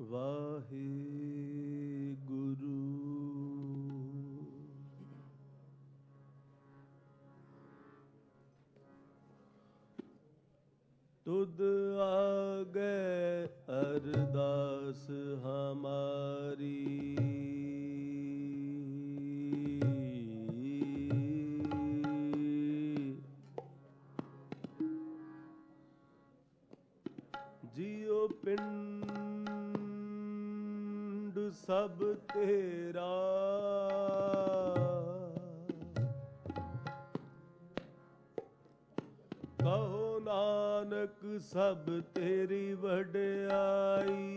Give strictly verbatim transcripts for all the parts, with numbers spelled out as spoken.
ਵਾਹਿਗੁਰੂ। ਤੁਧ ਆਗੇ ਅਰਦਾਸ ਹਮਾਰੀ, ਜਿਉ ਪਿੰਡ ਸਭ ਤੇਰਾ, ਕਹੋ ਨਾਨਕ ਸਭ ਤੇਰੀ ਵਡਿਆਈ,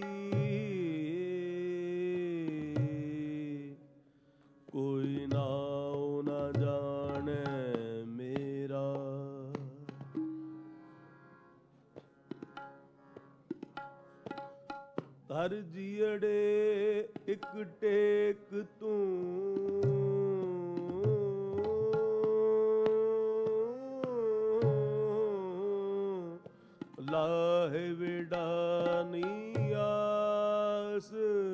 ਕੋਈ ਨਾਉ ਨਾ ਜਾਣੈ ਮੇਰਾ। ਹਰ ਜੀਅੜੇ ਇੱਕ ਟੇਕ ਤੂੰ, ਲਾਹੇ ਵਿਡਾਨੀ ਆਸ।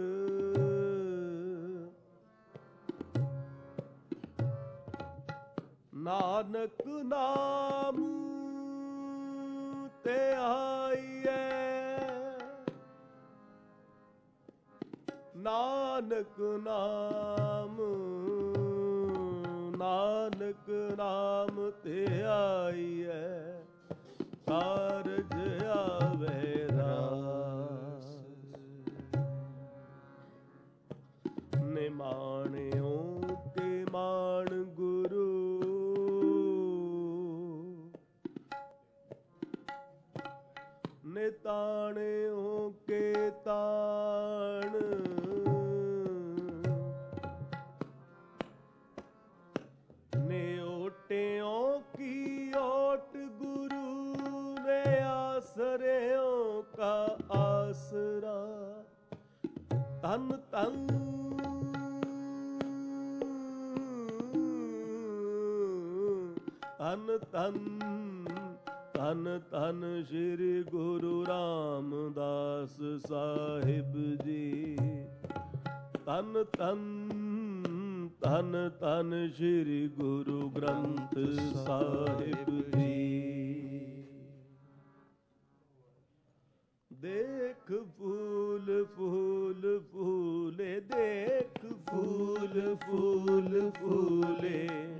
ਨਾਨਕ ਨਾਮ ਤੇ ਆਈਐ, ਨਾਨਕ ਨਾਮ, ਨਾਨਕ ਨਾਮ ਤੇ ਆਈਐ, ਕਾਰਜ ਆਵੇ ਰਾਸ। ਨਿਮਾਣਿਓ ਕੇ ਮਾਣ ਗੁਰੂ, ਨਿਤਾਣਿਓ ਕੇ ਤਾਣ। ਨਿਓਟਿਓ ਕੀ ਓਟ ਗੁਰੂ, ਨੇ ਆਸਰਿਓ ਕਾ ਆਸਰਾ। ਤਨ ਤਨ ਤਨ ਤਨ ਧੰਨ ਧੰਨ ਸ਼੍ਰੀ ਗੁਰੂ ਰਾਮਦਾਸ ਸਾਹਿਬ ਜੀ। ਧੰਨ ਧੰਨ ਧੰਨ ਧੰਨ ਸ਼੍ਰੀ ਗੁਰੂ ਗ੍ਰੰਥ ਸਾਹਿਬ ਜੀ। ਦੇਖ ਫੂਲ ਫੂਲ ਫੂਲੇ, ਦੇਖ ਫੂਲ ਫੂਲ ਫੂਲੇ,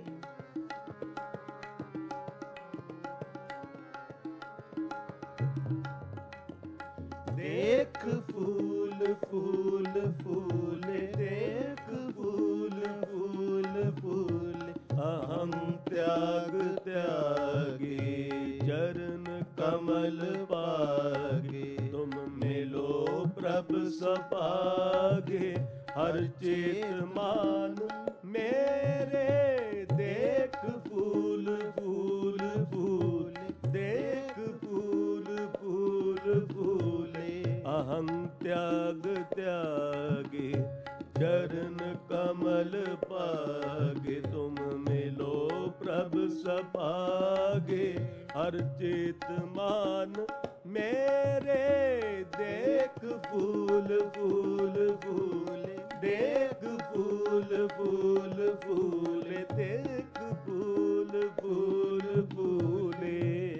ਦੇਖ ਫੂਲ ਫੂਲ ਫੂਲੇ, ਦੇਖ ਫੂਲ ਫੂਲ ਫੂਲੇ। ਅਹੰ ਤਿਆਗ ਤਿਆਗੇ, ਚਰਨ ਕਮਲ ਪਾਗੇ। ਤੁਮ ਮਿਲੋ ਪ੍ਰਭ ਸਪਾਗੇ, ਹਰ ਚੇਤ ਮਾਨ ਮੇਰੇ। ਦੇਖ ਫੂਲ ਫੂਲ ਫੂਲੇ, ਦੇਖ ਫੂਲ ਫੂਲ ਫੂਲੇ। ਅਹੰ ਤਿਆਗ ਤਿਆਗੇ, ਚਰਨ ਕਮਲ ਪਾਗੇ। ਤੁਮ ਮਿਲੋ ਪ੍ਰਭ ਸਭਾਗੇ, ਹਰ ਚੇਤ ਮਾਨ ਮੇਰੇ। ਦੇਖ ਫੂਲ ਫੂਲ ਫੂਲੇ, ਦੇਖ ਫੂਲ ਫੂਲ ਫੂਲੇ, ਦੇਖ ਫੂਲ ਫੂਲ ਫੂਲੇ।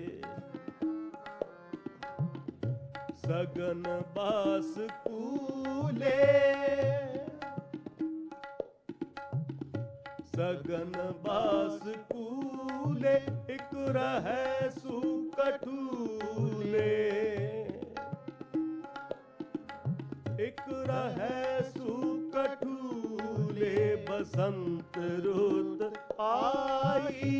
ਸਗਨ ਬਾਸ ਕੂਲੇ, ਸਗਨ ਬਾਸ ਕੂਲੇ। ਇਕ ਰਹੈ ਸੁਕਠੂਲੇ, ਇਕ ਰਹੈ ਸੁਕਠੂਲੇ। ਬਸੰਤ ਰੁੱਤ ਆਈ,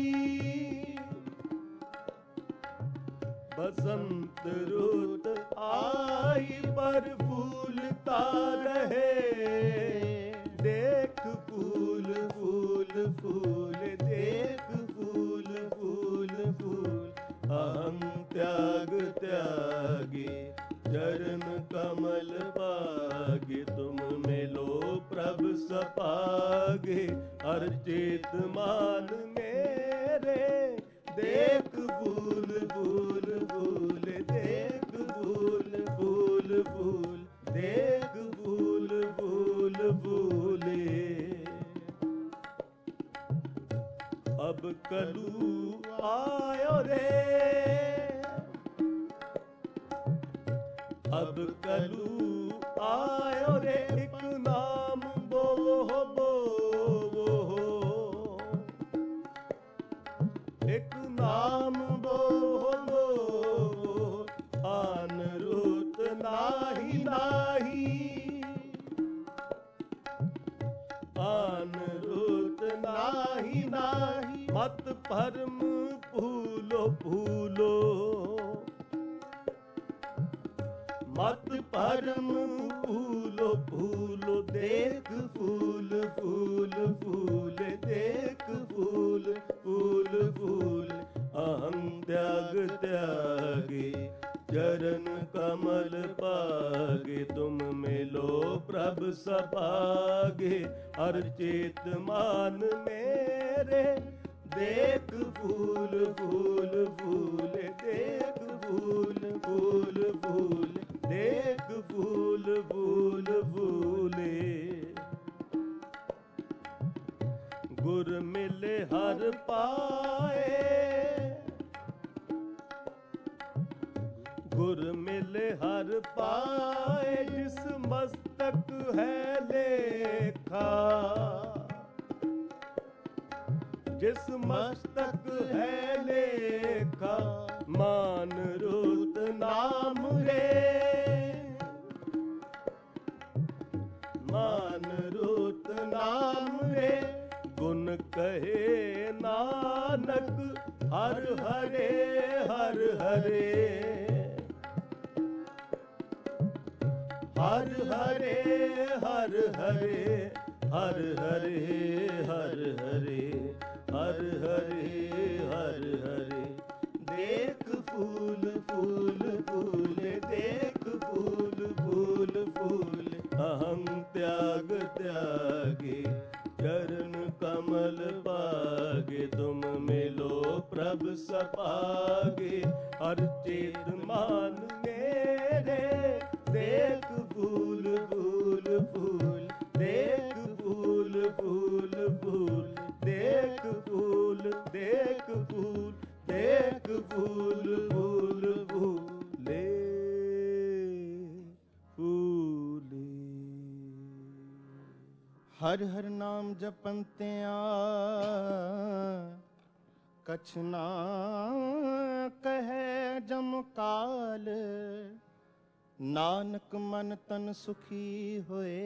ਬਸੰਤ ਰੁੱਤ ਆਈ, ਪਰ ਫੂਲਤਾ ਰਹੇ। ਦੇਖ ਫੂਲ ਫੂਲ ਫੂਲੇ, ਦੇਖ ਫੂਲ ਫੂਲ ਫੂਲ। ਅਹੰ ਤਿਆਗ ਤਿਆਗੇ, ਚਰਨ ਕਮਲ ਪਾਗੇ। ਤੁਮ ਮਿਲੋ ਪ੍ਰਭ ਸਪਾਗੇ, ਹਰ ਚੇਤ ਮਾਨ ਮੇਰੇ। ਦੇਖ ਫੂਲ ਫੂਲ ਫੂਲੇ, ਦੇਖ ਫੂਲ ਫੂਲ ਫੂਲ, ਦੇਖ कलू आयो रे, अब कलू आयो रे, एक नाम बो बो, एक नाम बो बो, आन रुत नाही नाही, आन रुत नाही नाही, मत भरम भूलो भूलो, मत भरम भूलो भूलो, देख फूल फूल फूल, देख फूल फूल फूल, अहं त्याग त्यागे चरण कमल पागे, तुम मिलो प्रभ सभागे, हर चेत मान मेरे, देख फूल फूल फूल, देख फूल फूल फूल, देख फूल फूल फूले, गुर मिले हर पाए, गुर मिले हर पाए, जिस मस्तक है लेखा, जिस मस्तक है लेखा, मान रुत नाम रे, मान रुत नाम रे, गुण कहे नानक हर हरे हर हरे, हर हरे हर हरे, हर हरे हर हरे, हर हरे हर हरे, देख फूल फूल फूल, देख फूल फूल फूल, अहं त्याग त्यागे चरण कमल पागे, तुम मिलो प्रभ सपागे, हर चेत मान मेरे, देख फूल फूल फूल, देख फूल फूल फूल, देख फूल देख फूल, देख फूल फूल फूले फूले। हर हर नाम जपंत्या कछ ना कहे जम काल, नानक मन तन सुखी होए,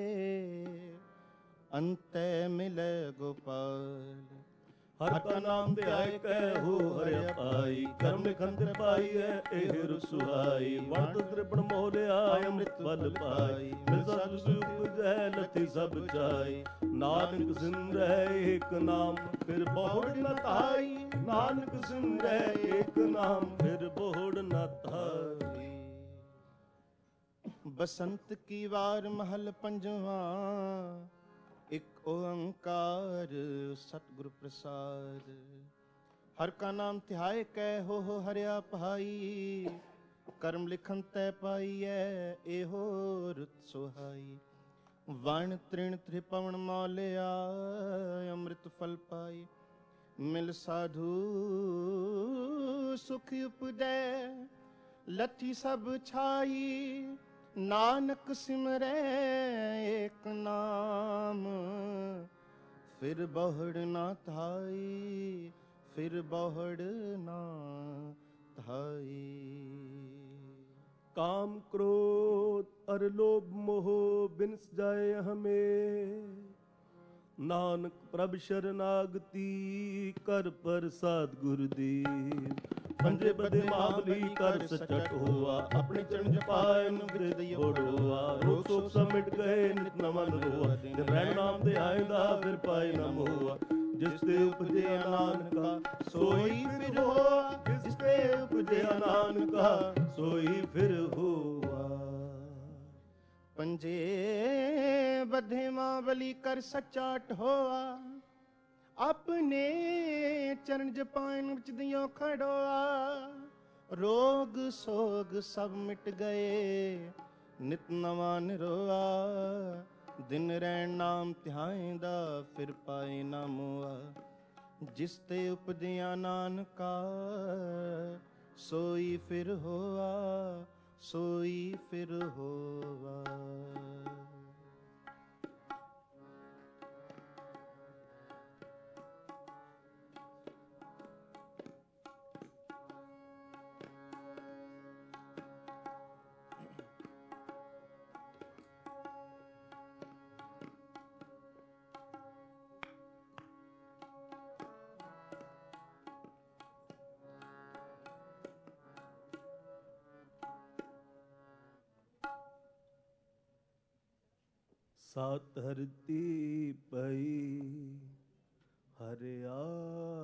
अंते मिले गोपाल। हर का नाम ध्याय कहो हरि पाई, कर्म लिखन पाई है एह रुसुहाई, वण त्रिपण मोहरिया अमृत बल पाई, मिल सत सुख जय लथि सब चाई, नानक सिमरै एक नाम फिर बहुड़ न ताई, नानक सिमरै एक नाम फिर बहुड़ न ताई। बसंत की वार महल पंजवा, एक ओंकार सतगुरु प्रसाद। हर का नाम ध्याय कै हो हो हरिया पहाई, कर्म लिखन तय पाईऐ एहो रुत सुहाई। वण तृण त्रिपवन मौलिया, अमृत फल पाई, मिल साधु सुख उपजै, लठी सब छाई, नानक सिमरै एक नाम फिर बहुड़ ना थाई, फिर बहुड़ ना थाई। काम क्रोध अर लोभ मोह बिनस जाए हमें, नानक प्रभ शरणागति कर प्रसाद गुरुदेव। पंजे बदे महाबली कर सचट हुआ, अपने चरण जपायन हृदय ओढ़ुआ, रोग शोक सब मिट गए नित नमन हुआ, जब रैन नाम दे आइंदा फिर पाए न हुआ। जिस ते उपजे नानका सोई फिर हुआ, जिस ते उपजे नानका सोई फिर हुआ। पंजे बधे महाबली कर सचाट होआ, अपने चरण जपायन विच दियो खड़ोआ। रोग सोग सब मिट गए नित नवा निरोआ, दिन रैन नाम ध्याएंदा फिर पाए ना मोआ। ਜਿਸ ਤੇ ਉਪਜਿਆ ਨਾਨਕਾ, ਸੋਈ ਫਿਰ ਹੋਆ, ਸੋਈ ਫਿਰ ਹੋਵਾ। ਸਤ ਧਰਤੀ ਪਈ ਹਰਿਆਵਲੀ,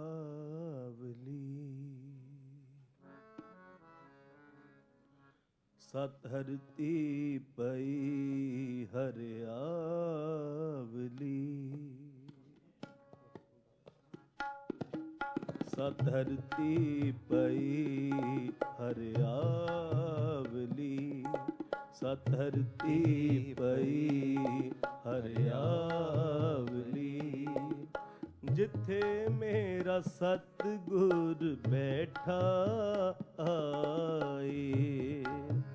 ਸਤ ਧਰਤੀ ਪਈ ਹਰਿਆਵਲੀ, ਸਤ ਧਰਤੀ ਪਈ ਹਰਿਆਵਲੀ, ਸਤ ਧਰਤੀ ਪਈ ਹਰਿਆਵਲੀ, ਜਿੱਥੇ ਮੇਰਾ ਸਤਿਗੁਰ ਬੈਠਾ ਆਏ,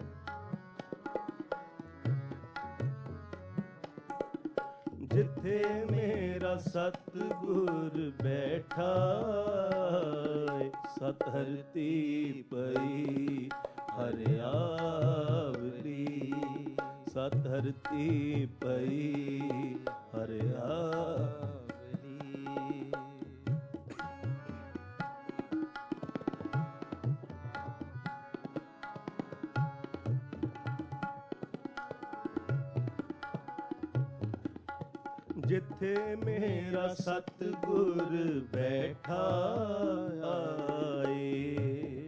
ਜਿੱਥੇ ਮੇਰਾ ਸਤਿਗੁਰ ਬੈਠਾ ਏ, ਸਤ ਧਰਤੀ ਪਈ ਹਰਿਆਵਲੀ, ਸਤ ਧਰਤੀ ਪਈ ਹਰਿਆਵਲੀ। ਜਿੱਥੇ ਮੇਰਾ ਸਤਿਗੁਰ ਬੈਠਾ ਆਏ,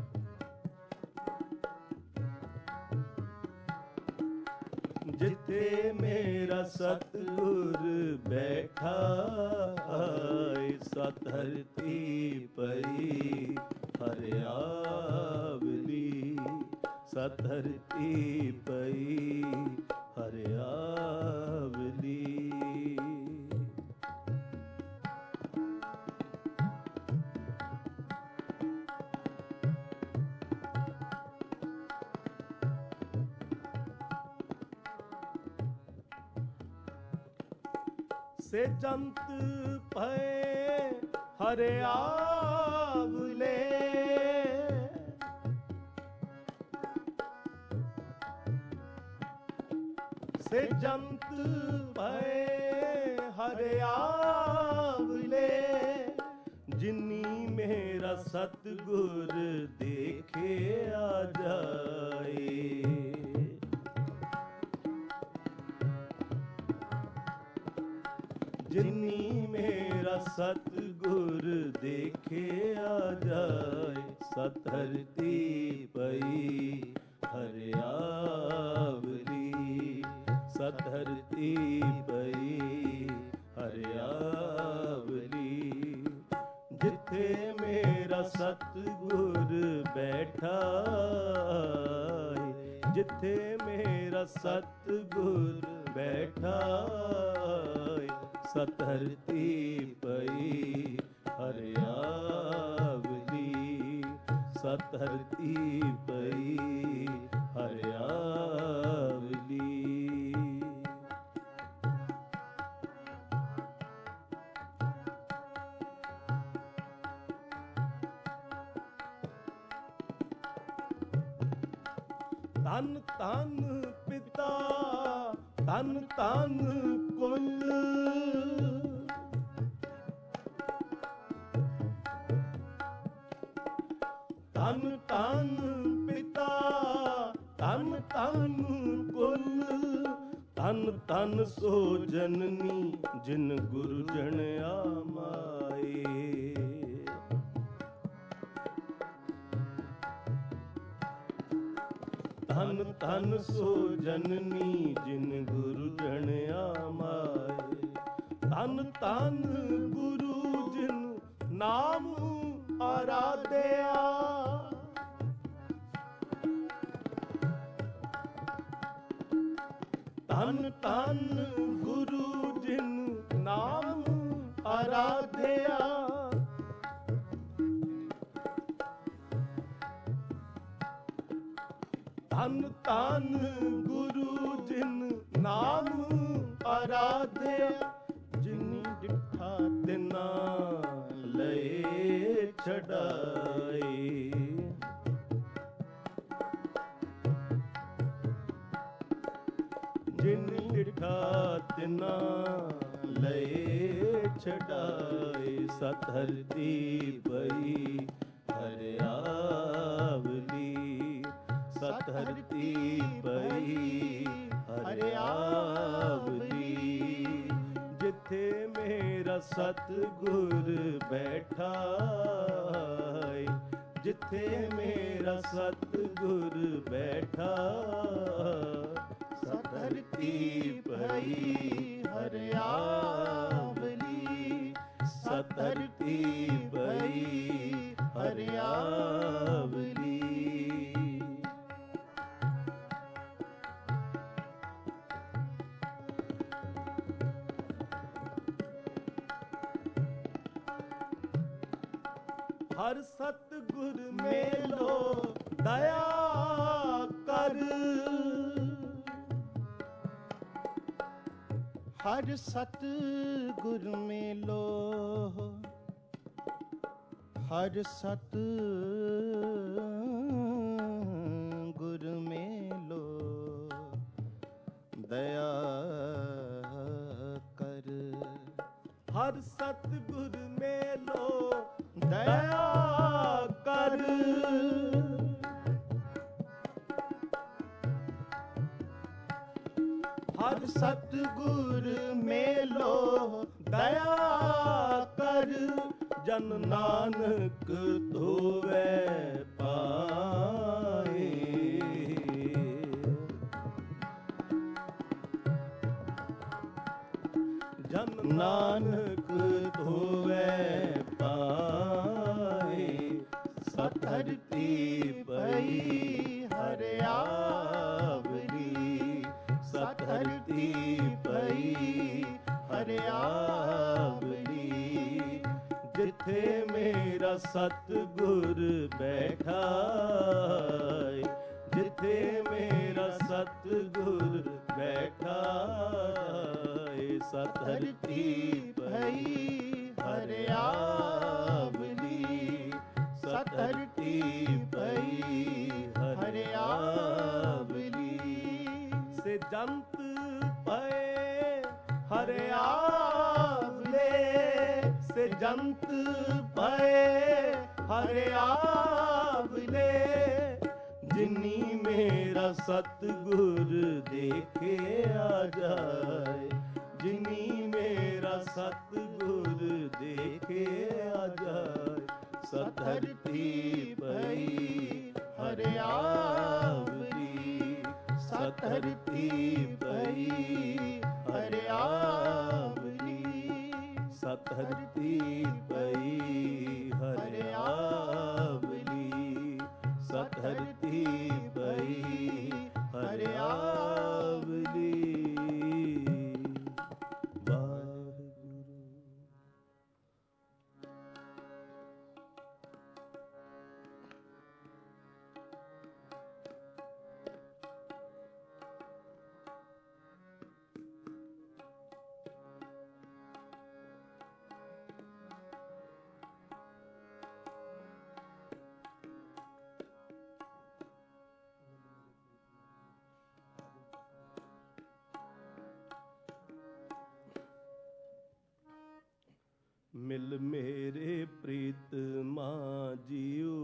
ਜਿੱਥੇ ਮੇਰਾ ਸਤਿਗੁਰ ਬੈਠਾ ਆਏ, ਸਤ ਧਰਤੀ ਪਈ ਹਰਿਆਵਲੀ, ਸਤ ਧਰਤੀ ਪਈ ਹਰਿਆਵਲੀ। ਸੇ ਜੰਤ ਭਏ ਹਰਿਆਵਲੇ, ਸੇ ਜੰਤ ਭਏ ਹਰਿਆਵਲੇ, ਜਿਨੀ ਮੇਰਾ ਸਤਿਗੁਰ ਦੇਖਿਆ ਜਾਏ, ਜਿਨੀ ਮੇਰਾ ਸਤਿਗੁਰ ਦੇਖਿਆ ਜਾਏ, ਸਤ ਧਰਤੀ ਪਈ ਹਰਿਆਵਲੀ, ਸਤ ਧਰਤੀ ਪਈ ਹਰਿਆਵਲੀ, ਜਿੱਥੇ ਮੇਰਾ ਸਤਿਗੁਰ ਬੈਠਾ ਏ, ਜਿੱਥੇ ਮੇਰਾ ਸਤਿਗੁਰ ਬੈਠਾ ਏ, ਸਤ ਧਰਤੀ ਪਈ ਹਰਿਆਵਲੀ, ਸਤ ਧਰਤੀ ਪਈ ਹਰਿਆਵਲੀ। ਧੰਨ ਧੰਨ ਪਿਤਾ ਧੰਨ ਧੰਨ ਕੁਲ, ਧੰਨ ਧੰਨ ਪਿਤਾ ਧੰਨ ਧੰਨ ਕੁਲ, ਧੰਨ ਧੰਨ ਸੋ ਜਨਨੀ ਜਿਨ ਗੁਰੂ ਜਣਿਆ ਮਾਏ, ਧੰਨ ਧੰਨ ਸੋ ਜਨਨੀ ਜਿਨ ਗੁਰੂ ਜਣਿਆ ਮਾਏ, ਧੰਨ ਧੰਨ ਗੁਰੂ ਜਿਨ ਨਾਮ ਆਰਾਧਿਆ, ਧੰਨ ਧੰਨ ਗੁਰੂ ਜਿਨ ਨਾਮ ਆਰਾਧਿਆ, ਧੰਨ ਧੰਨ ਗੁਰੂ ਜਿਨ ਨਾਮ ਆਰਾਧਿਆ, ਜਿਨੀ ਡਿਠਾ ਤਿਨਾ ਲਏ ਛਡਾਏ। ਜਿਨ ਡਿਠਾ ਤਿਨਾ ਲਏ ਛਡਾਏ। ਸਤ ਹਰਤੀ ਪਈ ਹਰਿਆਵਲੀ, ਸਤ ਹਰਤੀ ਪਈ ਹਰਿਆਵਲੀ। ਜਿੱਥੇ ਮੇਰਾ ਸਤਿਗੁਰ ਬੈਠਾ, ਜਿੱਥੇ ਮੇਰਾ ਸਤਿਗੁਰ ਬੈਠਾ। ਸਤ ਧਰਤੀ ਪਈ ਹਰਿਆਵਲੀ, ਸਤ ਧਰਤੀ ਪਈ ਹਰਿਆਵਲੀ। ਹਰ ਸਤਿਗੁਰ ਮੇਲੋ ਦਇਆ ਕਰ, ਹਰ ਸਤਿਗੁਰ ਮੇਲੋ, ਹਰ ਸਤਿਗੁਰ ਮੇਲੋ ਦਇਆ ਕਰ। ਹਰ ਸਤਿਗੁਰ ਮੇਲੋ ਦਇਆ ਕਰ, ਹਰ ਸਤਿਗੁਰ ਮੇਲੋ ਦਇਆ ਕਰ। ਜਨ ਨਾਨਕ ਧੋਵੈ ਪਾਏ, ਜਨ ਨਾਨਕ ਧੋਵੈ ਪਾਏ। ਸਤ ਧਰਤੀ ਪਈ ਹਰਿਆਵਲੀ, ਸਤ ਧਰਤੀ ਪਈ ਹਰਿਆਵਲੀ। ਜਿੱਥੇ ਮੇਰਾ ਸਤਿਗੁਰ ਬੈਠਾ, ਜਿੱਥੇ ਮੇਰਾ ਸਤਿਗੁਰ ਬੈਠਾ। ਸਤ ਧਰਤੀ ਪਈ ਹਰਿਆਵਲੀ, ਸਤ ਧਰਤੀ ਪਈ ਹਰਿਆਵਲੀ। ਸੇ ਜੰਤ ਪਏ ਹਰਿਆਵਲੇ, ਸੇ ਜੰਤ ਪਏ ਹਰਿਆਵਲੇ। ਜਿਨੀ ਮੇਰਾ ਸਤਿਗੁਰ ਦੇਖਿਆ ਜਾਏ, ਜਿਨੀ ਮੇਰਾ ਸਤਿਗੁਰ ਦੇਖਿਆ ਜਾਏ। ਸਤ ਧਰਤੀ ਪਈ ਹਰਿਆਵਲੀ, ਸਤ ਧਰਤੀ ਪਈ ਹਰਿਆਵਲੀ, ਸਤ ਧਰਤੀ ਪਈ ਹਰਿਆਵਲੀ, ਸਤ ਧਰਤੀ ਪਈ ਹਰਿਆਵਲੀ। ਮਿਲ ਮੇਰੇ ਪ੍ਰੀਤਮਾ ਜੀਓ,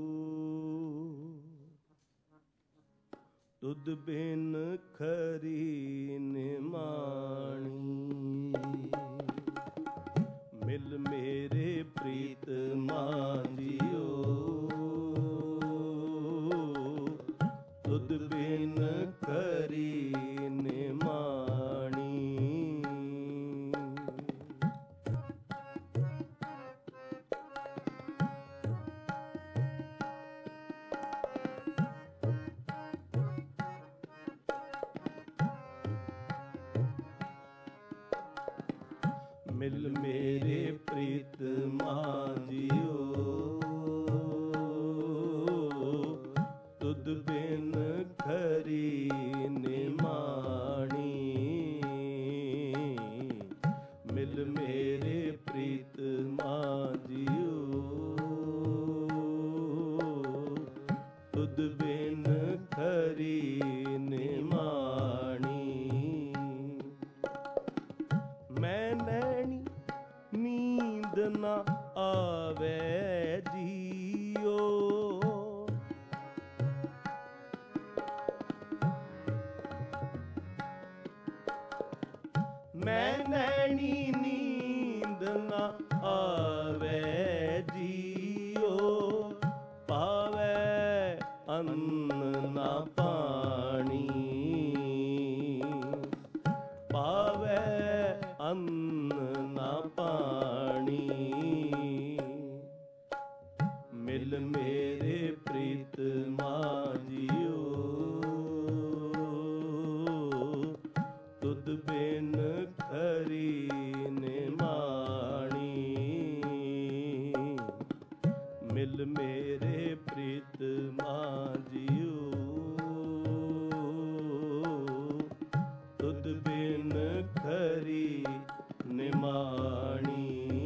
ਤੁਧ ਬਿਨ ਖਰੀ ਨਿਮਾਣੀ। ਮਿਲ ਮੇਰੇ ਪ੍ਰੀਤਮਾ ਜੀਓ, ਤੁਧ ਬਿਨ ਖਰੀ ਨਿਮਾਣੀ। ਮਿਲ ਮੇਰੇ ਪ੍ਰੀਤਮਾ ਜੀਓ, ਤੁਧ ਬਿਨ ਖਰੀ ਆਵੇ ਜੀਓ। ਮੈਂ ਨੈਣੀ ਨੀਂਦ ਨਾ ਆਵੇ ਜੀਓ, ਪਾਵੇ ਅੰਨ ਨਾ ਪਾਣੀ, ਪਾਵੇ ਅੰਨ ਨਾ ਪਾਣੀ। ਮਿਲ ਮੇਰੇ ਪ੍ਰੀਤ ਮਾ ਜੀਓ, ਤੁਧ ਬਿਨ ਖਰੀ ਨਿਮਾਣੀ। ਮਿਲ ਮੇਰੇ ਪ੍ਰੀਤ ਮਾ ਜੀਓ, ਤੁਧ ਬਿਨ ਖਰੀ ਨਿਮਾਣੀ।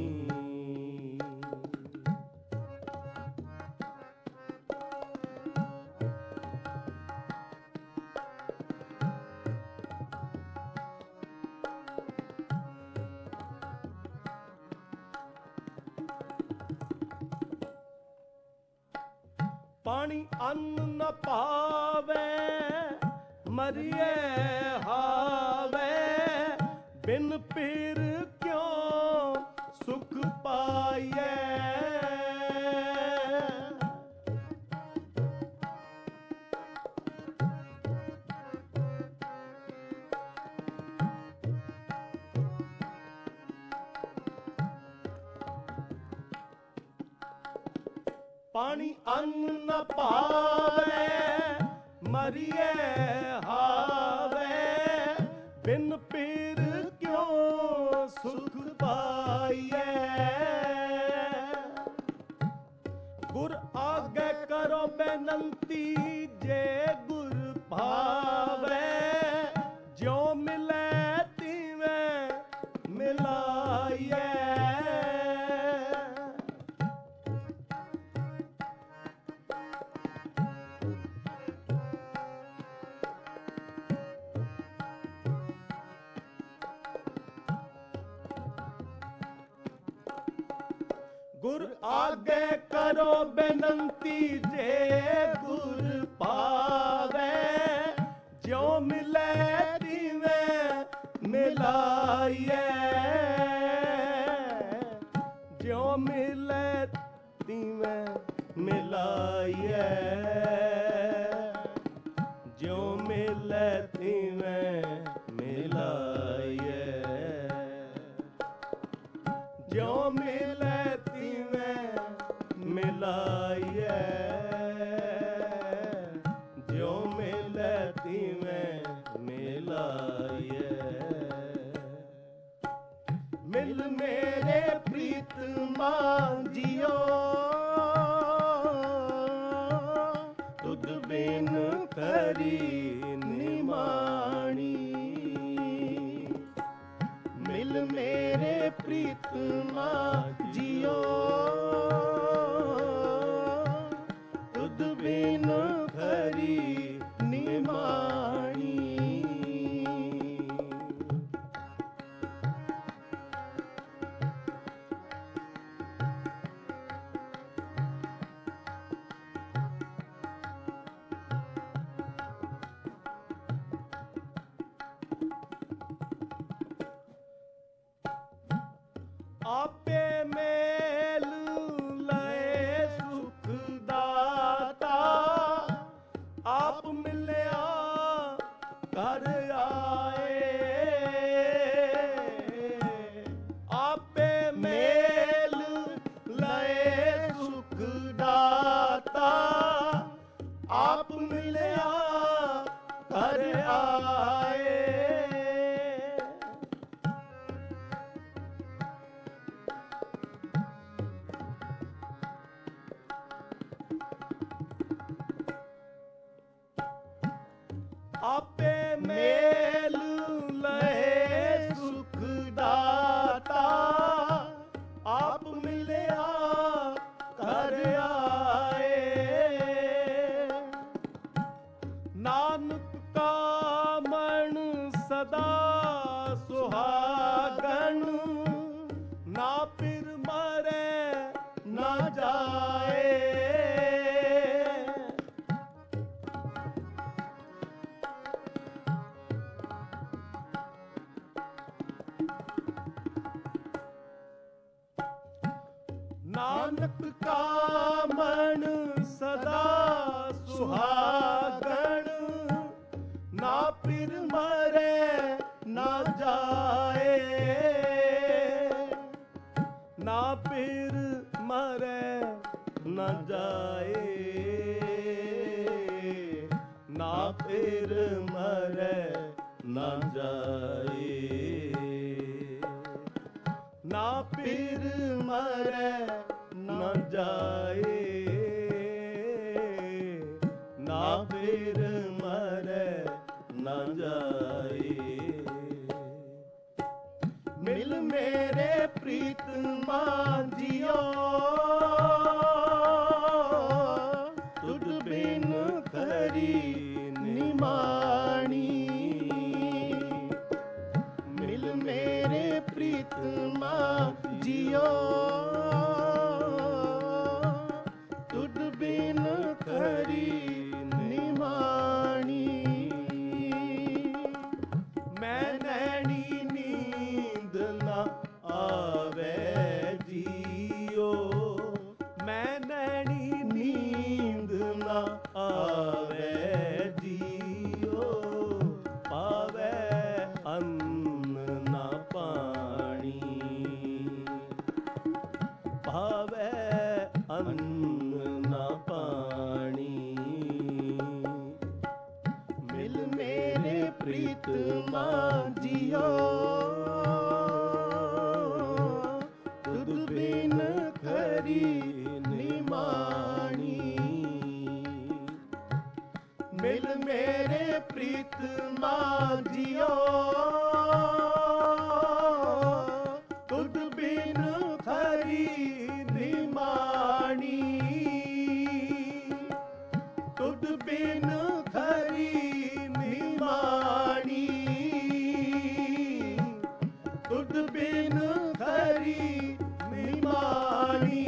ਪਾਣੀ ਅੰਨ ਨ ਪਾਵੇ, ਮਰੀਏ ਹਾਵੇ, ਬਿਨ ਪੀਰ ਕਿਉਂ ਸੁਖ ਪਾਈਏ। ਪਾਣੀ ਅੰਨ ਨ ਪਾਵੇ, ਮਰੀਏ ਹਾਵੇ, ਬਿਨ ਪੀਰ ਕਿਉਂ ਸੁਖ ਪਾਈਏ। ਗੁਰ ਆਗੇ ਕਰੋ ਬੇਨੰਤੀ, ਜੇ ਗੁਰ ਭਾਵੇ, ਜਿਉ ਮਿਲੇ ਤਿਵੇਂ ਮਿਲਾਈਏ। ਗੁਰ ਆਗੇ ਕਰੋ ਬੇਨੰਤੀ, ਜੇ ਗੁਰ ਪਾਵੇ, ਜਿਉ ਮਿਲੇ ਤਿਵੇਂ ਮਿਲਾਈਏ। ਜਿਉ ਮਿਲੇ ਤਿਵੇਂ ਮਿਲਾਈਏ, ਜਿਉ ਮਿਲੇ ਤਿਵੇਂ ਮਿਲਾਈਏ। ਜਿਉ ਮਿਲੇ ਤਿਵੇਂ ਮਿਲਾਈਏ, ਜਿਉ ਮਿਲੇ ਤਿਵੇਂ ਮਿਲਾਈਏ। ਮਿਲ ਮੇਰੇ ਪ੍ਰੀਤ ਮਾ ਜੀਓ, ਤੁਧ ਬਿਨ ਖਰੀ ਨਿਮਾਣੀ। ਮਿਲ ਮੇਰੇ ਪ੍ਰੀਤ ਮਾ ਜੀਓ, ਤੁਧ ਬਿਨ ਖਰੀ ਨਿਮਾਣੀ। ਆਪੇ ਮੇਲ ਲਏ ਸੁਖ ਦਾਤਾ, ਆਪ ਮਿਲਿਆ ਘਰ ਆਏ। ਆਪੇ ਮੇਲ ਲਏ ਸੁਖ ਦਾਤਾ, ਆਪ ਮਿਲਿਆ ਘਰ ਆਏ। ਆਪੇ ਮੇਲ ਲਏ ਸੁਖ ਦਾਤਾ, ਆਪ ਮਿਲਿਆ ਘਰ ਆਏ। ਨਾਨਕ ਕਾ ਮਨ ਸਦਾ ਸੁਹਾਗਣ, ਨਾ ਫਿਰ ਮਰੇ नानक का मन सदा सुहागण, ना फिर मरे ना जाए, ना फिर मरे ना जाए, ना फिर मरे ना जाए, ना फिर मरे न जाए, ना फिर मरे न जाए। मिल मेरे प्रीतमा जियो, तुझ बिन खरी निमाणी, मिल मेरे प्रीतमा जियो, तुझ बिन खरी निमाणी। मैं नैनी नींद न आवे जियो, मैं नैनी नींद न आवे जियो, पावे अन्न न पानी, पावे अन्न न पानी। मिल मेरे प्रीतमा जियो, तुझ बिन खरी निमाणी। मिल मेरे प्रीतमा जियो, तुझ बिन खरी निमाणी, तुझ बिन खरी निमाणी, तुझ बिन खरी निमाणी।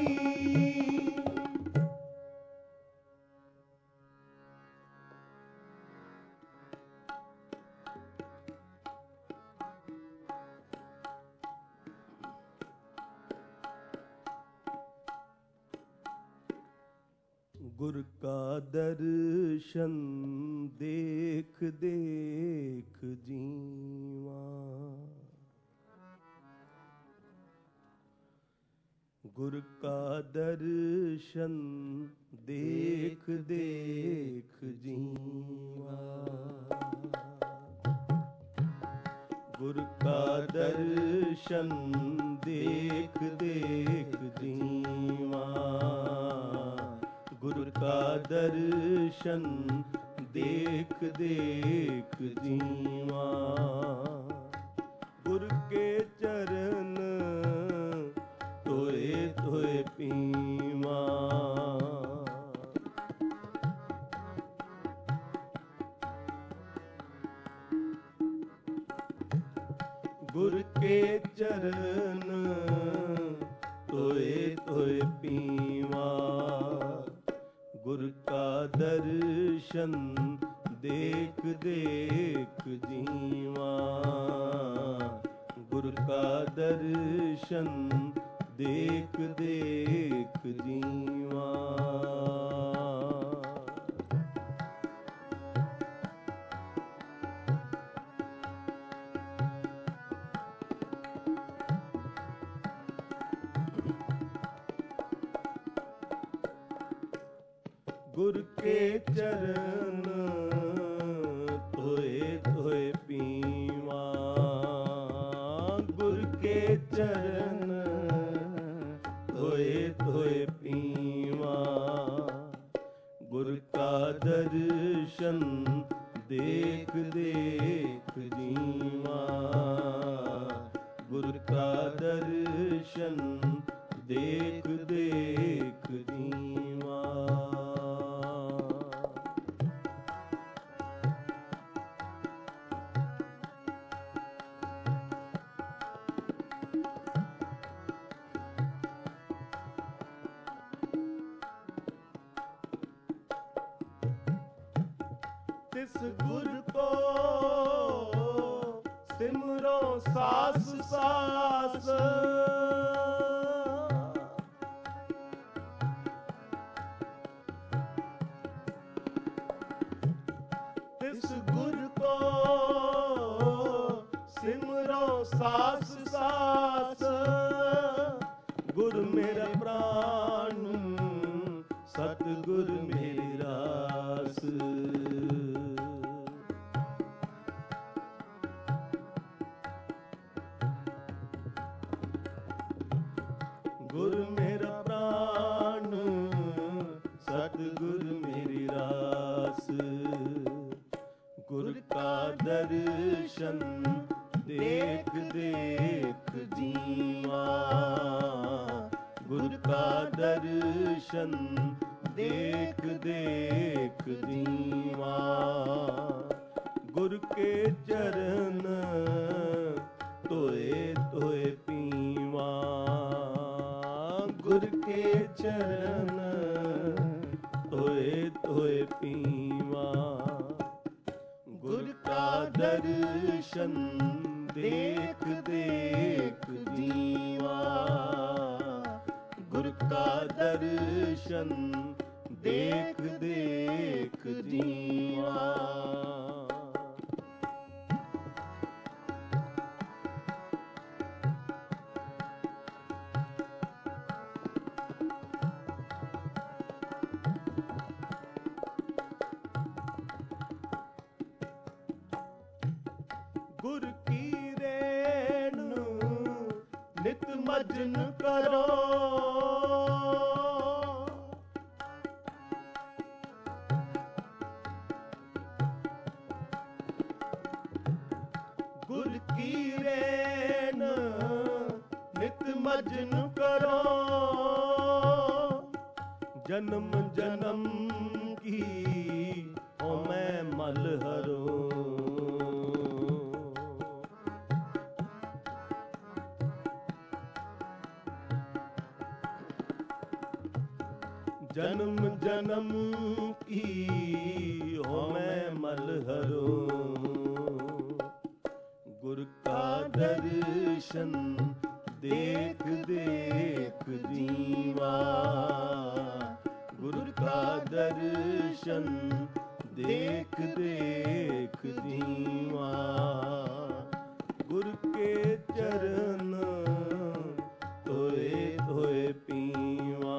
गुर का दर्शन देख देख जीवा, गुर का दर्शन देख देख जीवा, गुर का दर्शन देख देख जीवा, गुरु का दर्शन देख देख जीवा, गुरु के चरण तोए तोए पीवा, गुरु के चरण तोए तोए पीवा, गुरु का दर्शन देख देख जीवा, गुरु का दर्शन देख देख जीवा। गुरु के चरण तोए तोए पीवा, गुरु के चरण तोए तोए पीवा, गुरु का दर्शन देख देख जीवा, गुरु का दर्शन देख देख जीवा। तिस गुर को सिमरो सास सास, सास सास गुर मेरा प्राण सतगुर मेरी रास। गुर मेरा प्राण सतगुर मेरी रास। गुर का दर्शन देख देख जीवा। गुर का दर्शन देख देख जीवा। गुर के चरण तोए तोए पीवा। गुर के चरण तोए तोए पीवा। गुर का दर्शन देख देख जीवा। गुर का दर्शन देख देख जीवा। गुर की रेण नित मजन करो। गुर की रेण नित मजन करो। जन्म जन्म की ओ मैं मल हरो। जन्म जन्म की हो मैं मल हरो। गुर का दर्शन देख देख जीवा। गुर का दर्शन देख देख जीवा। गुर के चरण तोए तोए पीवा।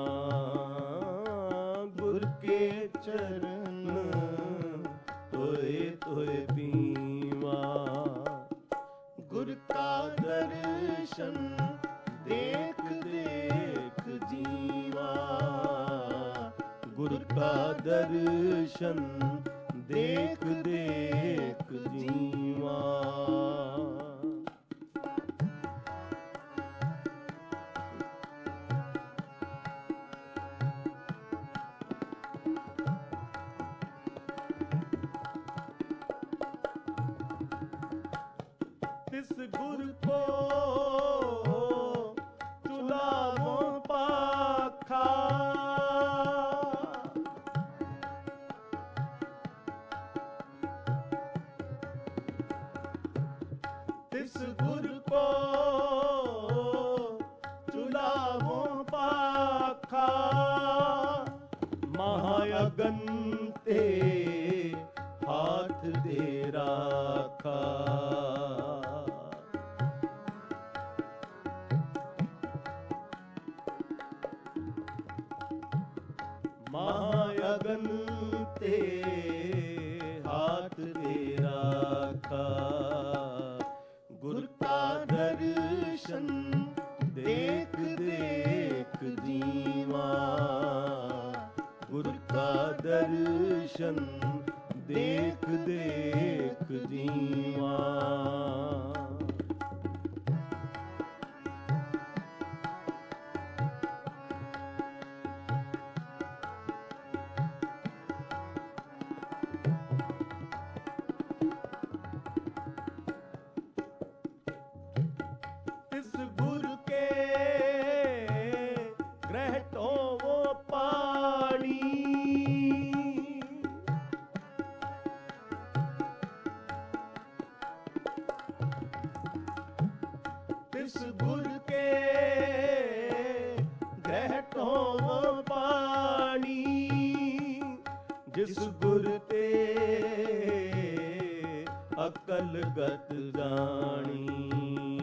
गुर के चरण तोए तोए पीवा। गुर का दर्शन देख देख जीवा। गुर का दर्शन देख देख जीवा। तिस गुर को चुलावो पाखा। तिस गुर को चुलावो पाखा। महायगन ते हाथ दे राखा। महायगन ते हाथ दे राखा। गुर का दर्शन देख देख जीवा। गुर का दर्शन देख देख जीवा। तिस गुर के ग्रहटो वो पानी। तिस गुर के ग्रहटो वो पानी। जिस गुर ते अकल गत जानी।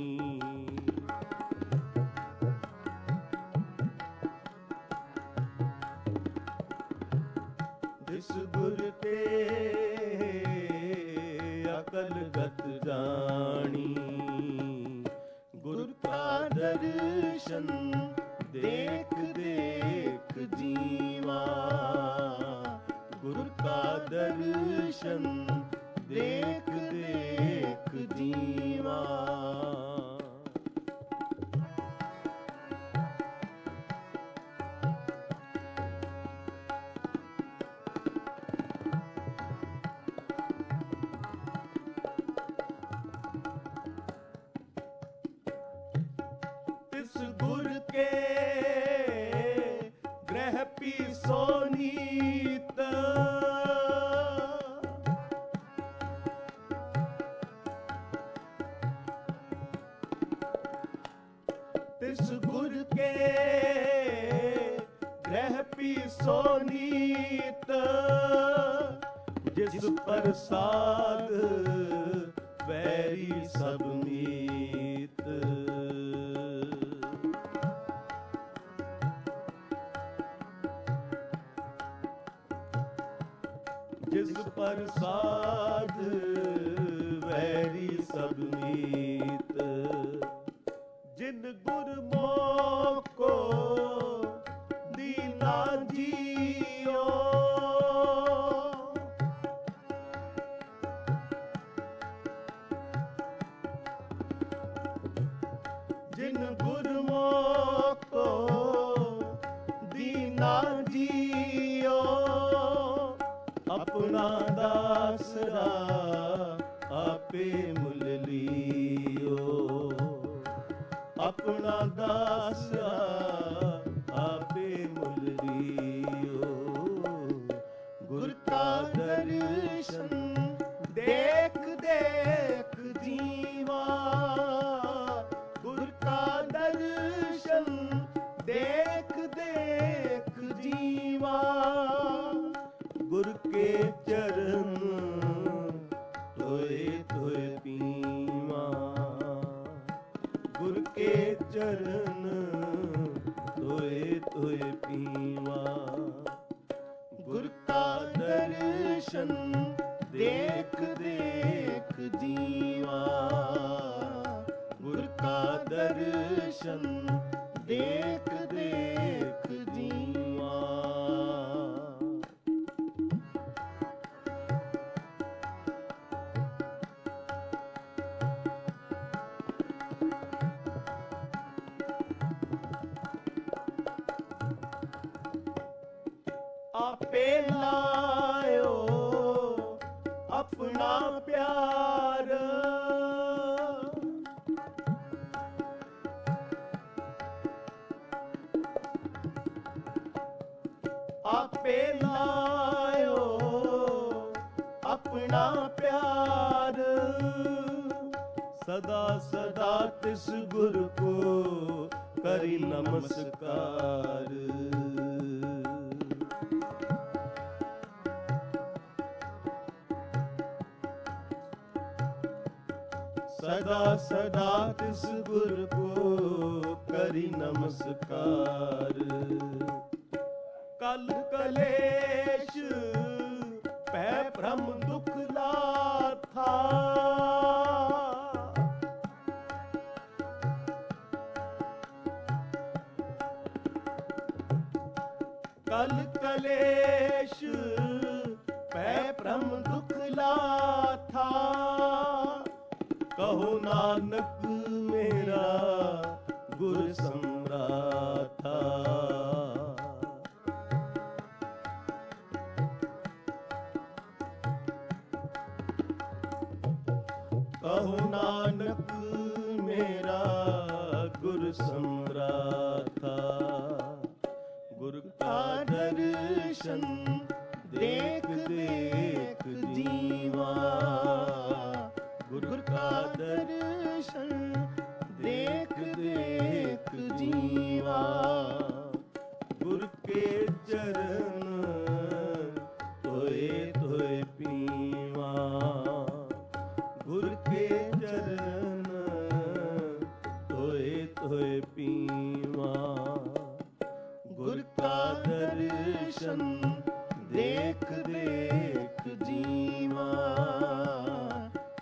सकल गत जानी। गुर का दर्शन देख देख जीवा, गुर का दर्शन देख देख जीवा। तिस गुर के ग्रह पी सोनीत, तिस गुर के ग्रह पी सोनीत, जिस प्रसाद वैरी सब मीत। जिस प्रसाद वैरी सब मीत, जिन गुरमों को दीना जियो, जिन गुरमों को दीना जियो, अपना दासरा आपे मुल लियो, अपना दासरा आपे मुल लियो। गुर का दर्शन देख देख जीवा, गुर का दर्शन देख देख जीवा। गुर के चरण धोए धोए पीवा, गुर के चरण धोए धोए पीवा। गुर का दर्शन देख देख जीवा, गुर का दर्शन देख देख जीवा। आपे लायो अपना प्यार, आपे लायो अपना प्यार। सदा सदा तिस गुर को करी नमस्कार। सदा सदा तिस गुर को करी नमस्कार। कल कलेश पै भ्रम दुख लाथा, कल कलेश पै भ्रम दुख लाथा। कहो नानक मेरा गुर सम्राथा। कहो नानक मेरा गुर सम्राथा। गुर का दर्शन देख देख जीवा, गुर का दर्शन देख देख जीवा। गुर के चरण धोए धोए पीवा, गुर के चरण धोए धोए पीवा। गुर का दर्शन देख देख जीवा,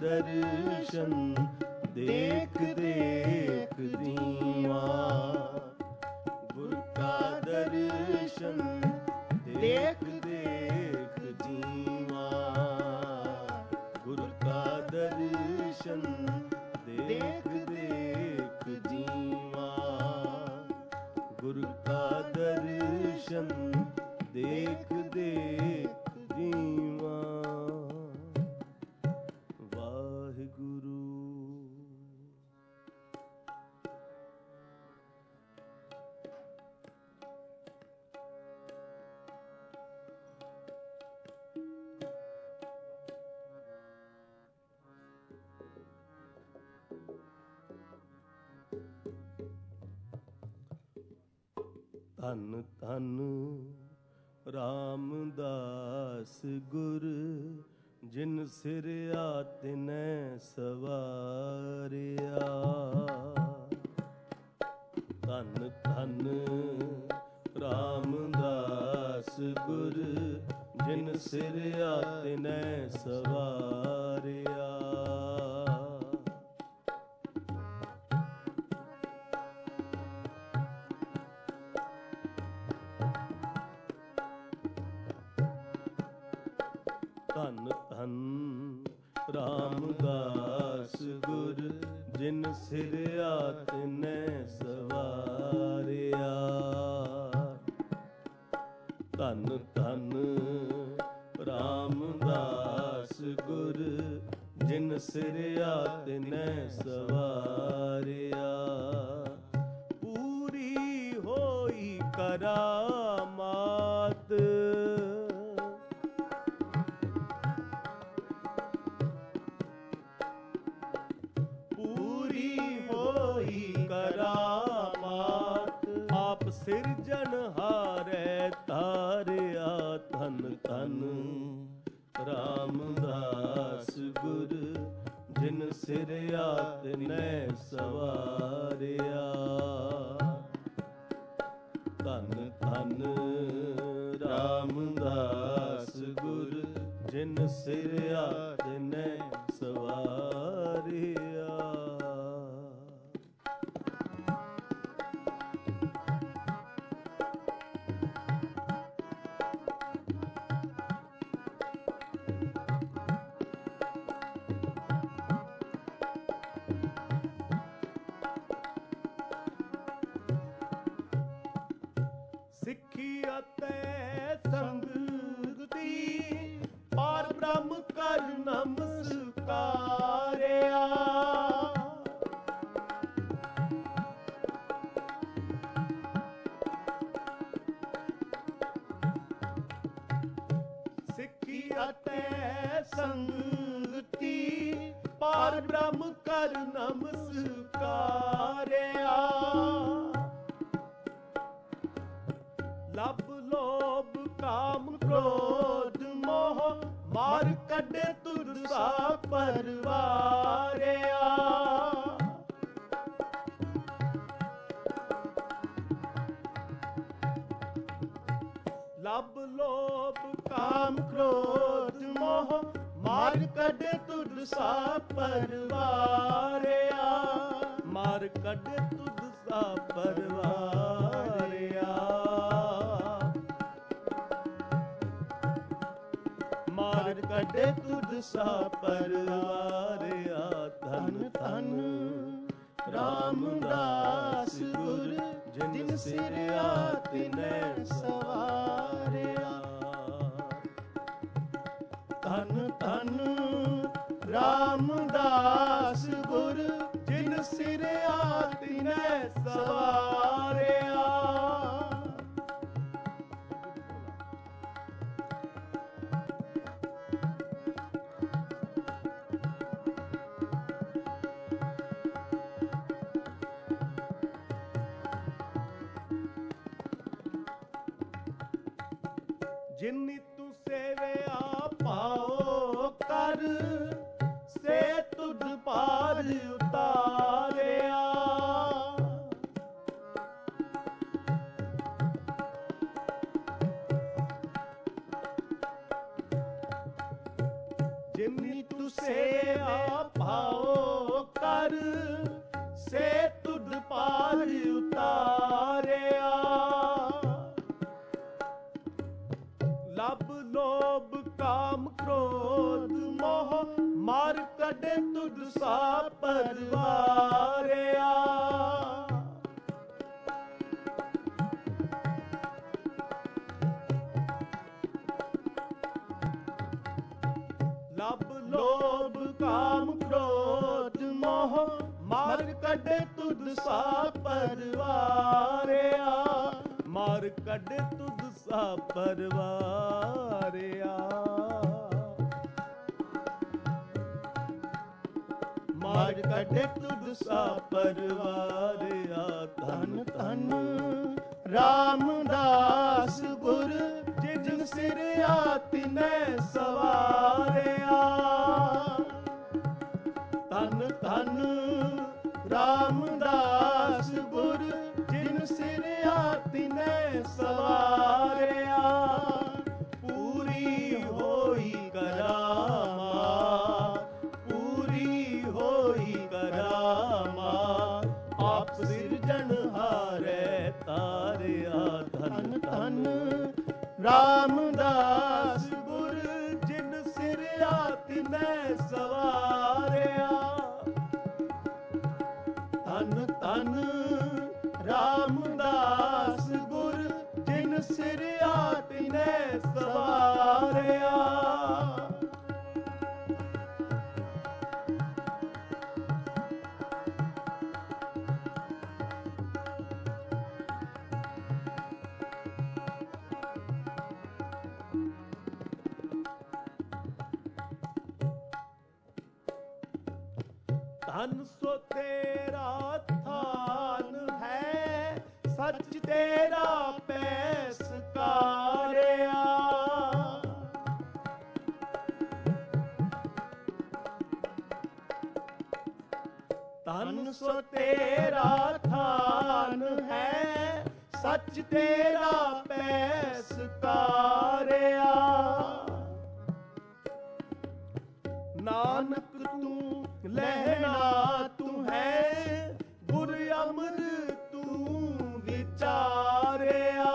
ਦਰਸ਼ਨ ਦੇਖ ਦੇਖ ਜੀਵਾ। ਗੁਰ ਕਾ ਦਰਸ਼ਨ ਦੇਖ ਦੇਖ ਜੀਵਾ। ਗੁਰ ਕਾ ਦਰਸ਼ਨ ਦੇਖ ਦੇਖ ਜੀਵਾ। ਗੁਰ ਕਾ ਦਰਸ਼ਨ ਦੇਖ ਦੇਖ ਜੀਵਾ। ਵਾਹਿਗੁਰੂ। ਧੰਨ ਧੰਨ ਰਾਮਦਾਸ ਗੁਰ, ਜਿਨ ਸਿਰਿਆ ਤਿਨੈ ਸਵਾਰਿਆ। ਧੰਨ ਧੰਨ ਰਾਮਦਾਸ ਗੁਰ, ਜਿਨ ਸਿਰਿਆ ਤਿਨੈ ਸਵਾਰਿਆ। ਧੰਨ ਧੰਨ ਰਾਮਦਾਸ ਗੁਰ, ਜਿਨ ਸਿਰਿਆ ਤਿਨੈ ਸਵਾਰਿਆ। ਧੰਨ ਧੰਨ ਰਾਮਦਾਸ ਗੁਰ, ਜਿਨ ਸਿਰਿਆ ਤਿਨੈ ਸਵਾਰਿਆ। ਪੂਰੀ ਹੋਈ ਕਰਾਮਾਤ, ਕਰਾਮਾਤ ਆਪ ਸਿਰਜਣਹਾਰੈ ਤਾਰਿਆ। ਧੰਨ ਧੰਨ ਰਾਮਦਾਸ ਗੁਰ, ਜਿਨ ਸਿਰਿਆ ਤਿਨੈ ਸਵਾਰਿਆ। ਧੰਨ ਧੰਨ ਰਾਮਦਾਸ ਗੁਰ, ਜਿਨ ਸਿਰਿਆ ਤਿਨੈ ਸਵਾਰਿਆ। ਸਿੱਖੀ ਅਤੇ ਸੰਗਤੀ ਪਾਰ ਬ੍ਰਹਮ ਕਰ ਨਮਸਕਾਰਿਆ। ਸਿੱਖੀ ਅਤੇ ਸੰਗਤੀ ਪਾਰ ਬ੍ਰਹਮ ਕਰ ਨਮਸਕਾਰਿਆ। ਲੱਭ ਲੋਭ ਕਾਮ ਕ੍ਰੋਧ ਮੋਹ, ਮਾਰ ਕੱਢੇ ਤੁਧ ਸਾ ਪਰਵਾਰਿਆ। ਲੱਭ ਲੋਭ ਕਾਮ ਕ੍ਰੋਧ ਮੋਹ, ਮਾਰ ਕੱਢੇ ਤੁਧ ਸਾ ਪਰਵਾਰਿਆ। ਮਾਰ ਕੱਢੇ ਤੁਧ ਸਾ ਪਰਵਾਰਿਆ। ਮਾਰ ਕੱਢੇ ਤੁਧ ਸਾ ਪਰਵਾਰਿਆ। ਧੰਨ ਧੰਨ ਰਾਮਦਾਸ ਗੁਰ, ਜਿਨ ਸਿਰਿਆ ਤਿਨੈ ਸਵਾਰਿਆ। ਧੰਨ ਧੰਨ ਰਾਮਦਾਸ ਗੁਰ, ਜਿਨ ਸਿਰਿਆ ਤਿਨੈ ਸਵਾਰਿਆ। ਜਿਨੀ ਤੂੰ ਸੇਵਿਆ ਪਾਓ ਕਰ, ਸੇ ਤੁਧ ਪਾਰ ਉਤਾਰਿਆ। ਜਿਨੀ ਤੂੰ ਤੁਧ ਸੇਵਾ ਭਾਉ ਕਰ, ਸੇ ਤੁਧ ਪਾਰ ਉਤਾਰਿਆ। ਲਬ ਲੋਭ ਕਾਮ ਕ੍ਰੋਧ ਮੋਹ, ਮਾਰ ਕੱਢੇ ਤੁਧ ਸਾ ਪਰਵਾਰਿਆ। ਲਬ ਲੋਭ ਕਾਮ ਕ੍ਰੋਧ ਮੋਹ, ਮਾਰ ਕੱਢੇ ਤੁਧ ਸਾ ਪਰਵਾਰਿਆ। ਮਾਰ ਕੱਢੇ ਤੁਧ ਸਾ ਪਰਵਾਰਿਆ। ਮਾਰ ਕੱਢੇ ਤੁਧ ਸਾ ਪਰਵਾਰਿਆ। ਧੰਨ ਧੰਨ ਰਾਮਦਾਸ ਗੁਰ, ਜਿਨ ਸਿਰਿਆ ਤਿਨੈ ਸਵਾਰਿਆ। ਧੰਨ ਧੰਨ ਰਾਮਦਾਸ ਗੁਰ, ਜਿਨ ਸਿਰਿਆ ਤਿਨੈ ਸਵਾਰਿਆ। ਪੂਰੀ ਹੋਈ ਕਰਾਮਾਤ, ਪੂਰੀ ਹੋਈ ਕਰਾਮਾਤ, ਆਪ ਸਿਰਜਣਹਾਰੈ ਤਾਰਿਆ। ਧੰਨ ਧੰਨ ਰਾਮਦਾਸ ਗੁਰ, ਜਿਨ ਸਿਰਿਆ ਤਿਨੈ ਸਵਾਰਿਆ। ਧੰਨ ਧੰਨ ਰਾਮਦਾਸ ਗੁਰ, ਜਿਨ ਸਿਰਿਆ ਤਿਨੈ ਸਵਾਰਿਆ। ਧਨ ਸੋ ਤੇਰਾ ਥਾਨ ਹੈ, ਸੱਚ ਤੇਰਾ ਪੈਸਕਾਰਿਆ। ਧਨ ਸੋ ਤੇਰਾ ਥਾਨ ਹੈ, ਸੱਚ ਤੇਰਾ ਪੈਸਕਾਰਿਆ। ਨਾਨਕ ਤੂੰ ਲਹਿਣਾ ਤੂੰ ਹੈ, ਗੁਰ ਅਮਰ ਤੂੰ ਵਿਚਾਰਿਆ।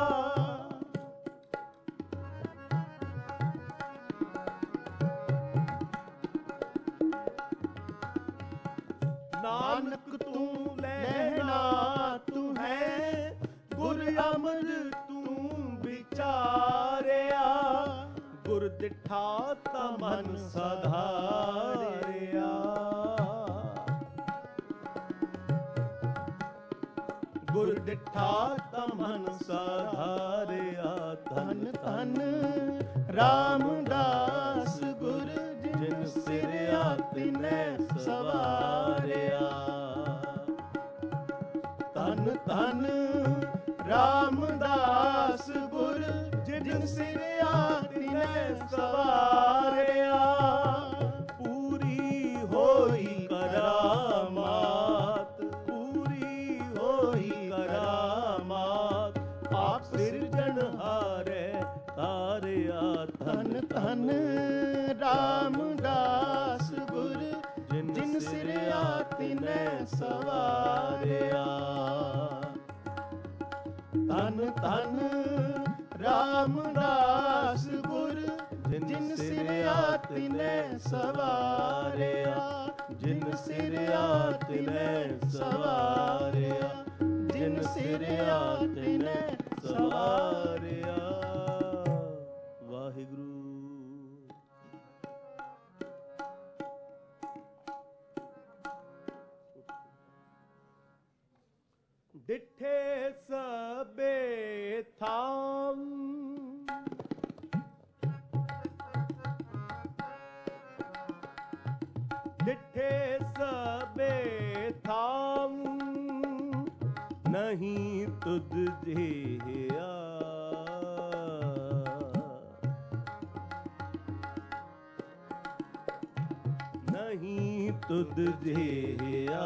ਨਾਨਕ ਤੂੰ ਲਹਿਣਾ ਤੂੰ ਹੈ, ਗੁਰ ਅਮਰ ਤੂੰ ਵਿਚਾਰਿਆ। ਗੁਰ ਦਿਠਾ ਤਾ ਮਨ ਸਧਾਰਿਆ। ਗੁਰ ਦਿਠਾ ਤਾ ਮਨ ਸਧਾਰਿਆ। ਧੰਨ ਧੰਨ ਰਾਮਦਾਸ ਗੁਰ, ਜਿਨ ਸਿਰਿਆ ਤਿਨੈ ਸਵਾਰਿਆ। ਧੰਨ ਧੰਨ ਰਾਮਦਾਸ ਗੁਰ, ਜਿਨ ਸਿਰਿਆ ਤਿਨੈ ਸਵਾਰਿਆ। ਪੂਰੀ ਹੋਈ ਕਰਾਮਾਤ, ਪੂਰੀ ਹੋਈ ਕਰਾਮਾਤ, ਆਪ ਸਿਰਜਣਹਾਰੈ ਤਾਰਿਆ। ਧੰਨ ਧੰਨ ਰਾਮਦਾਸ ਗੁਰ, ਜਿਨ ਸਿਰਿਆ ਤਿਨੈ ਸਵਾਰਿਆ। ਧੰਨ ਧੰਨ ਰਾਮਦਾਸ ਗੁਰ, ਜਿਨ ਸਿਰਿਆ ਤਿਨੈ ਸਵਾਰਿਆ। ਜਿਨ ਸਿਰਿਆ ਤਿਨੈ ਸਵਾਰਿਆ। ਜਿਨ ਸਿਰਿਆ ਤਿਨੈ ਸਵਾਰਿਆ। ਵਾਹਿਗੁਰੂ। ਡਿਠੇ ਸਬੇ ਥਾਮ, ਡਿਠੇ ਸਬੇ ਥਾਮ, ਨਹੀਂ ਤੁਧ ਜਿਹਾ। ਨਹੀਂ ਤੁਧ ਜਿਹਾ।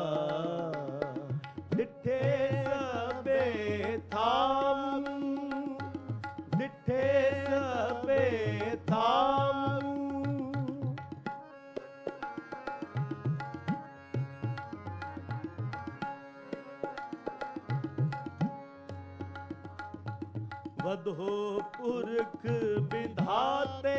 ਡਿਠੇ ਸਬੇ ਥਾਮ, ਡਿਠੇ ਸਬੇ ਥਾਮ, ਵਧੋ ਪੁਰਖ ਵਿਧਾਤੇ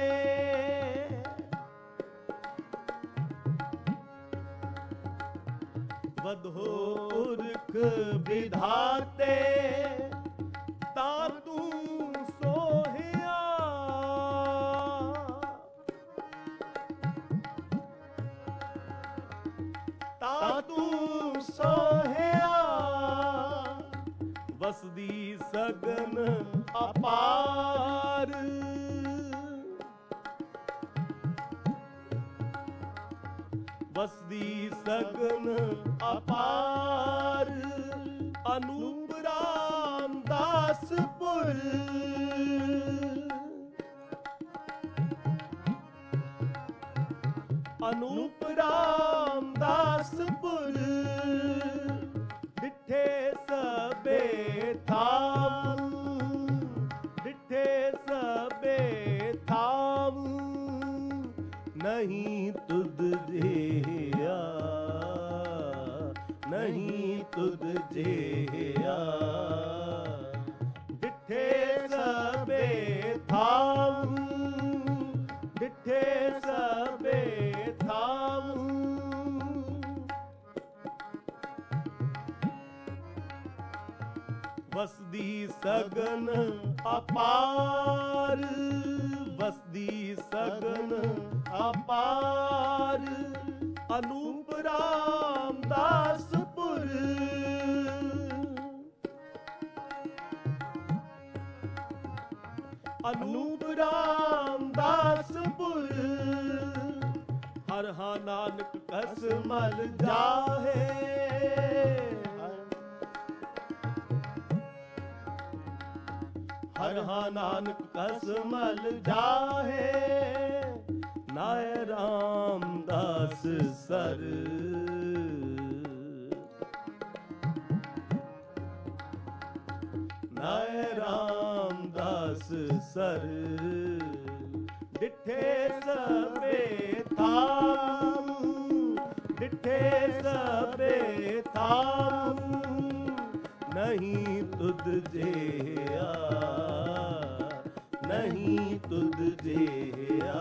ਵਧੋ ਪੁਰਖ ਵਿਧਾਤੇ ਤਾ ਤੂੰ ਸੋਹਿਆ ਤਾ ਤੂੰ ਸੋਹਿਆ ਵਸਦੀ ਸਗਨ ਅਪਾਰ ਵਸਦੀ ਸਗਨ ਅਪਾਰ ਅਨੂਪ ਰਾਮਦਾਸਪੁਰ ਅਨੂਪ ਰਾਮਦਾਸਪੁਰ ਡਿਠੇ ਸਭੇ ਥਾਮ ਡਿਠੇ ਸਭੇ ਥਾਮ ਨਹੀਂ ਤੁਧ ਜਿਹਾ ਨਹੀਂ ਤੁਧ ਜਿਹਾ ਡਿਠੇ ਸਭੇ ਥਾਮ ਡਿਠੇ ਸਭੇ ਥਾਮ ਵਸਦੀ ਸਗਨ ਅਪਾਰ ਵਸਦੀ ਸਗਨ ਅਪਾਰ ਅਨੂਪ ਰਾਮਦਾਸਪੁਰ ਅਨੂਪ ਰਾਮਦਾਸਪੁਰ ਹਰ ਹਾ ਨਾਨਕ ਕਸ ਮਲ ਜਾਹੇ ਹਰ ਹਾ ਨਾਨਕ ਕਸ ਮਲ ਜਾਹੇ ਨਾਇ ਰਾਮਦਾਸ ਸਰ ਨਾਇ ਰਾਮਦਾਸ ਸਰ ਡਿਠੇ ਸਭੇ ਥਾਮ ਡਿਠੇ ਸਭੇ ਥਾਮ ਨਹੀਂ ਤੁਧ ਜਿਹਾ ਨਹੀਂ ਤੁਧ ਜਿਹਾ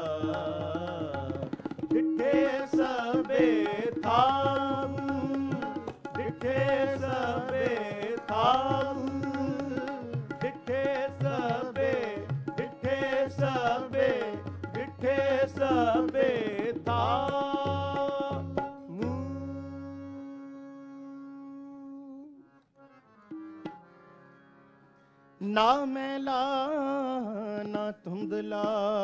ਡਿਠੇ ਸਭੇ ਥਾਮ ਡਿਠੇ ਸਭੇ ਥਾਮ ਡਿਠੇ ਸਭੇ ਡਿਠੇ ਸਭੇ ਡਿਠੇ ਸਭੇ ਥਾਮ ਨਾ ਮੈਲਾ ਨਾ ਧੁੰਦਲਾ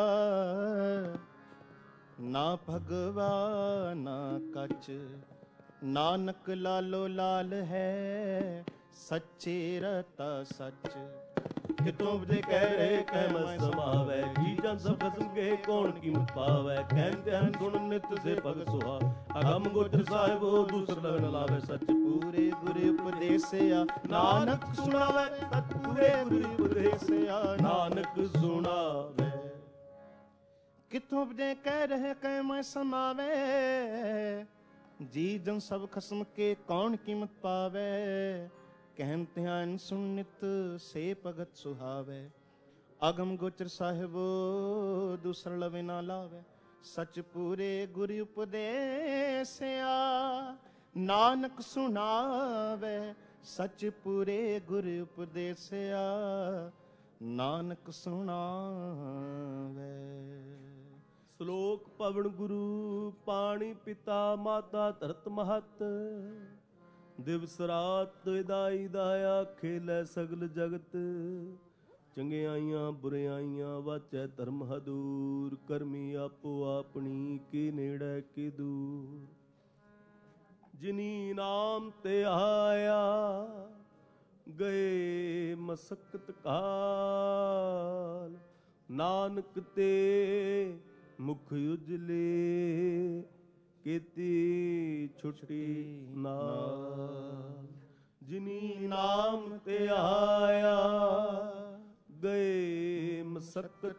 ਨਾ ਭਗਵਾ ਨਾ ਕੱਚ ਨਾਨਕ ਲਾਲੋ ਲਾਲ ਹੈ ਸੱਚੇ ਰਤਾ ਸੱਚ ਕਿਤੋਂ ਜੇ ਕਹਿ ਰਹੇ ਕਹਿ ਮਸ ਸਮਾਵੈ ਜੀ ਜਨ ਸਭ ਖਸਮ ਕੇ ਕੌਣ ਕੀਮਤ ਪਾਵੈ ਕਹਿੰਦੇ ਹਨ ਗੁਣ ਨਿਤ ਸੇ ਭਗ ਸੁਹਾ ਅਗਮ ਗੋਚਰ ਸਾਹਿਬੋ ਦੂਸਰ ਲਗਨ ਲਾਵੇ ਸੱਚ ਪੂਰੇ ਗੁਰ ਉਪਦੇਸਿਆ ਨਾਨਕ ਸੁਣਾਵੇ ਸਤ ਪੂਰੇ ਗੁਰ ਉਪਦੇਸਿਆ ਨਾਨਕ ਸੁਣਾਵੇ ਕਿਤੋਂ ਜੇ ਕਹਿ ਰਹੇ ਕਹਿ ਮੈਂ ਸਮਾਵੇ ਜੀ ਜਨ ਸਭ ਖਸਮ ਕੇ ਕੌਣ ਕੀਮਤ ਪਾਵੇ ਕਹਿਨ ਧਿਆਨ ਸੁਣ ਨਿਤ ਸੇ ਭਗਤ ਸੁਹਾਵੇ ਅਗਮ ਗੋਚਰ ਸਾਹਿਬੋ ਦੂਸਰ ਲਵੇ ਨਾ ਲਾਵੇ ਸਚ ਪੂਰੇ ਗੁਰ ਉਪਦੇਸਿਆ ਨਾਨਕ ਸੁਣਾਵੇ ਸਚ ਪੂਰੇ ਗੁਰ ਉਪਦੇਸਿਆ ਨਾਨਕ ਸੁਣਾਵੇ ਸ਼ਲੋਕ ਪਵਨ ਗੁਰੂ ਪਾਣੀ ਪਿਤਾ ਮਾਤਾ ਧਰਤ ਮਹਤ ਦਿਵਸ ਰਾਤ ਵਿਦਾਈ ਦਾਇਆ ਖੇਲੇ ਸਗਲ ਜਗਤ ਚੰਗਿਆਈਆਂ ਬੁਰਿਆਈਆਂ ਵਾਚੈ ਧਰਮ ਹਦੂਰ ਕਰਮੀ ਆਪੋ ਆਪਣੀ ਕੀ ਨੇੜੇ ਕੀ ਦੂਰ ਜਿਨੀ ਨਾਮ ਤੇ ਆਇਆ ਗਏ ਮਸਕਤ ਕਾਲ ਨਾਨਕ ਤੇ ਮੁਖ ਉਜਲੇ ਕੀਤੀ ਛੁੱਟੀ ਨਾਲ ਜਿਨੀ ਨਾਮ ਤੇ ਆਇਆ ਗਏ ਮਸਕਤ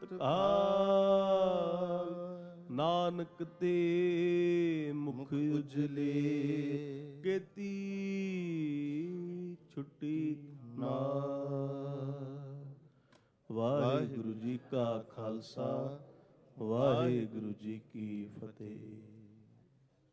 ਕਾਲ ਨਾਨਕ ਤੇ ਮੁਖ ਉਜਲੇ ਕੀਤੀ ਛੁੱਟੀ ਨਾਲ ਵਾਹਿਗੁਰੂ ਜੀ ਕਾ ਖਾਲਸਾ ਵਾਹਿਗੁਰੂ ਜੀ ਕੀ ਫਤਿਹ।